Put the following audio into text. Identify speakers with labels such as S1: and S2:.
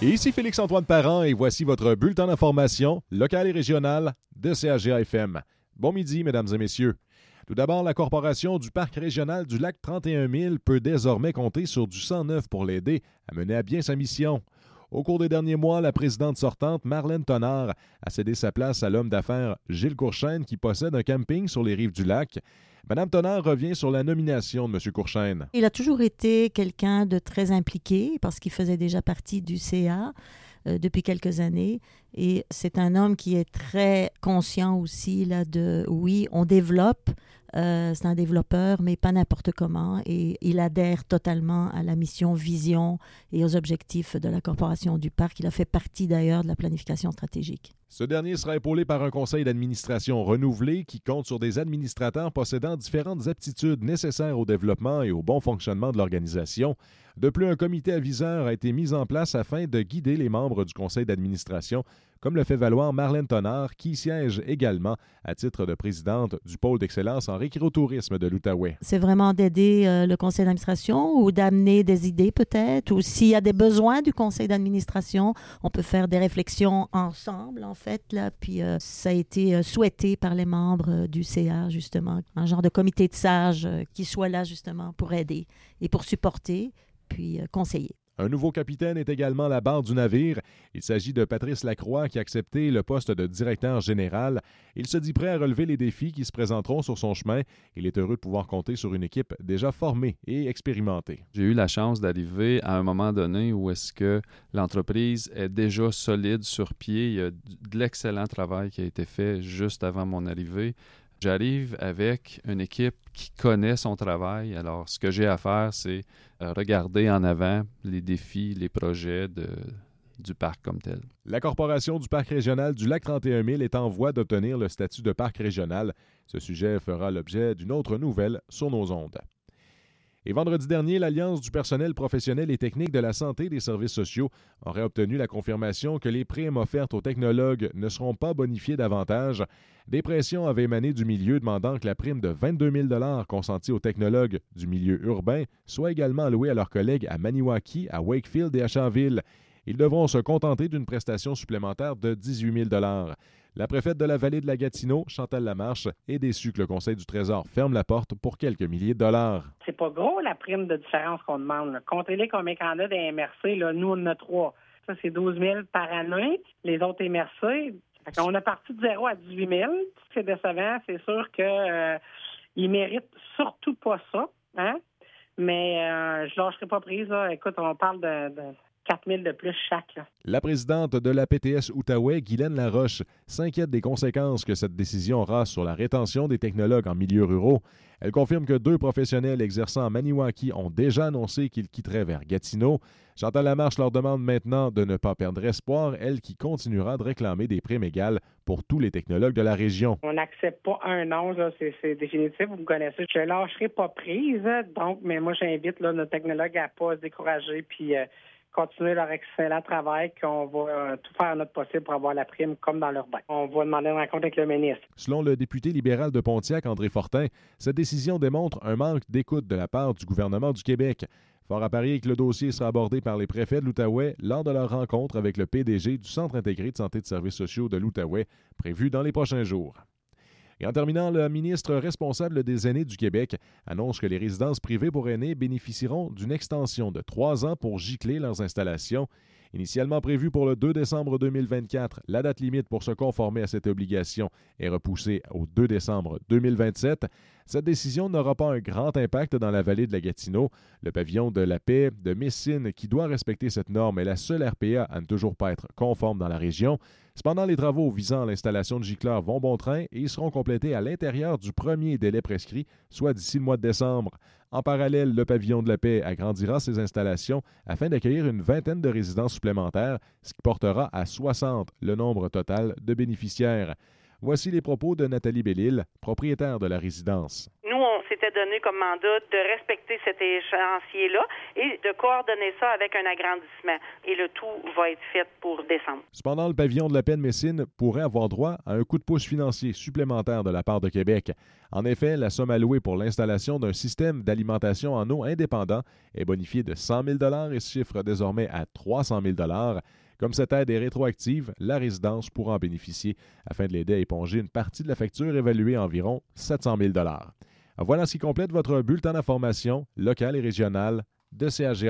S1: Et ici Félix-Antoine Parent et voici votre bulletin d'information local et régional de CHGA-FM. Bon midi, mesdames et messieurs. Tout d'abord, la Corporation du Parc régional du lac 31 000 peut désormais compter sur du 109 pour l'aider à mener à bien sa mission. Au cours des derniers mois, la présidente sortante, Marlène Tonard, a cédé sa place à l'homme d'affaires Gilles Courchaine qui possède un camping sur les rives du lac. Madame Tonard revient sur la nomination de M. Courchaine.
S2: Il a toujours été quelqu'un de très impliqué parce qu'il faisait déjà partie du CA depuis quelques années. Et c'est un homme qui est très conscient aussi là, oui, on développe. C'est un développeur, mais pas n'importe comment. Et il adhère totalement à la mission, vision et aux objectifs de la Corporation du Parc. Il a fait partie d'ailleurs de la planification stratégique.
S1: Ce dernier sera épaulé par un conseil d'administration renouvelé qui compte sur des administrateurs possédant différentes aptitudes nécessaires au développement et au bon fonctionnement de l'organisation. De plus, un comité aviseur a été mis en place afin de guider les membres du conseil d'administration, comme le fait valoir Marlène Tonard, qui siège également à titre de présidente du pôle d'excellence en récréotourisme de l'Outaouais.
S2: C'est vraiment d'aider le conseil d'administration ou d'amener des idées peut-être, ou s'il y a des besoins du conseil d'administration, on peut faire des réflexions ensemble en fait, là. Puis ça a été souhaité par les membres du CA justement, un genre de comité de sages qui soit là justement pour aider et pour supporter, puis conseiller.
S1: Un nouveau capitaine est également à la barre du navire. Il s'agit de Patrice Lacroix qui a accepté le poste de directeur général. Il se dit prêt à relever les défis qui se présenteront sur son chemin. Il est heureux de pouvoir compter sur une équipe déjà formée et expérimentée.
S3: J'ai eu la chance d'arriver à un moment donné où est-ce que l'entreprise est déjà solide sur pied. Il y a de l'excellent travail qui a été fait juste avant mon arrivée. J'arrive avec une équipe qui connaît son travail. Alors, ce que j'ai à faire, c'est regarder en avant les défis, les projets du parc comme tel.
S1: La Corporation du Parc régional du lac 31 000 est en voie d'obtenir le statut de parc régional. Ce sujet fera l'objet d'une autre nouvelle sur nos ondes. Et vendredi dernier, l'Alliance du personnel professionnel et technique de la santé et des services sociaux aurait obtenu la confirmation que les primes offertes aux technologues ne seront pas bonifiées davantage. Des pressions avaient émané du milieu demandant que la prime de 22 000 $ consentie aux technologues du milieu urbain soit également allouée à leurs collègues à Maniwaki, à Wakefield et à Shanville. Ils devront se contenter d'une prestation supplémentaire de 18 000 $. La préfète de la vallée de la Gatineau, Chantal Lamarche, est déçue que le Conseil du Trésor ferme la porte pour quelques milliers de dollars.
S4: C'est pas gros la prime de différence qu'on demande. Comptez-les combien qu'on a des MRC. Là. Nous, on en a 3. Ça, c'est 12 000 par année. Les autres MRC, on a parti de 0 à 18 000. C'est décevant. C'est sûr qu'ils méritent surtout pas ça. Hein? Mais je lâcherai pas prise. Là. Écoute, on parle de 4 000 de plus chaque. Là.
S1: La présidente de la PTS Outaouais, Guylaine Laroche, s'inquiète des conséquences que cette décision aura sur la rétention des technologues en milieu ruraux. Elle confirme que 2 professionnels exerçant à Maniwaki ont déjà annoncé qu'ils quitteraient vers Gatineau. Chantal Lamarche leur demande maintenant de ne pas perdre espoir, elle qui continuera de réclamer des primes égales pour tous les technologues de la région.
S4: On n'accepte pas un an, là, c'est définitif, vous me connaissez. Je ne lâcherai pas prise, donc, mais moi j'invite là, nos technologues à ne pas se décourager puis continuer leur excellent travail, qu'on va tout faire notre possible pour avoir la prime comme dans l'urbain. On va demander une rencontre avec le ministre.
S1: Selon le député libéral de Pontiac, André Fortin, cette décision démontre un manque d'écoute de la part du gouvernement du Québec. Fort à parier que le dossier sera abordé par les préfets de l'Outaouais lors de leur rencontre avec le PDG du Centre intégré de santé et de services sociaux de l'Outaouais, prévu dans les prochains jours. Et en terminant, le ministre responsable des aînés du Québec annonce que les résidences privées pour aînés bénéficieront d'une extension de 3 ans pour gicler leurs installations. Initialement prévue pour le 2 décembre 2024, la date limite pour se conformer à cette obligation est repoussée au 2 décembre 2027. Cette décision n'aura pas un grand impact dans la vallée de la Gatineau. Le pavillon de la paix de Messine, qui doit respecter cette norme, est la seule RPA à ne toujours pas être conforme dans la région. Cependant, les travaux visant l'installation de gicleurs vont bon train et ils seront complétés à l'intérieur du premier délai prescrit, soit d'ici le mois de décembre. En parallèle, le pavillon de la paix agrandira ses installations afin d'accueillir une vingtaine de résidences supplémentaires, ce qui portera à 60 le nombre total de bénéficiaires. Voici les propos de Nathalie Bellil, propriétaire de la résidence.
S5: Nous, on s'était donné comme mandat de respecter cet échéancier-là et de coordonner ça avec un agrandissement. Et le tout va être fait pour décembre.
S1: Cependant, le pavillon de la paix de Messine pourrait avoir droit à un coup de pouce financier supplémentaire de la part de Québec. En effet, la somme allouée pour l'installation d'un système d'alimentation en eau indépendant est bonifiée de 100 000 et se chiffre désormais à 300 000 $. Comme cette aide est rétroactive, la résidence pourra en bénéficier afin de l'aider à éponger une partie de la facture évaluée à environ 700 000 $. Voilà ce qui complète votre bulletin d'information locale et régionale de CHGA.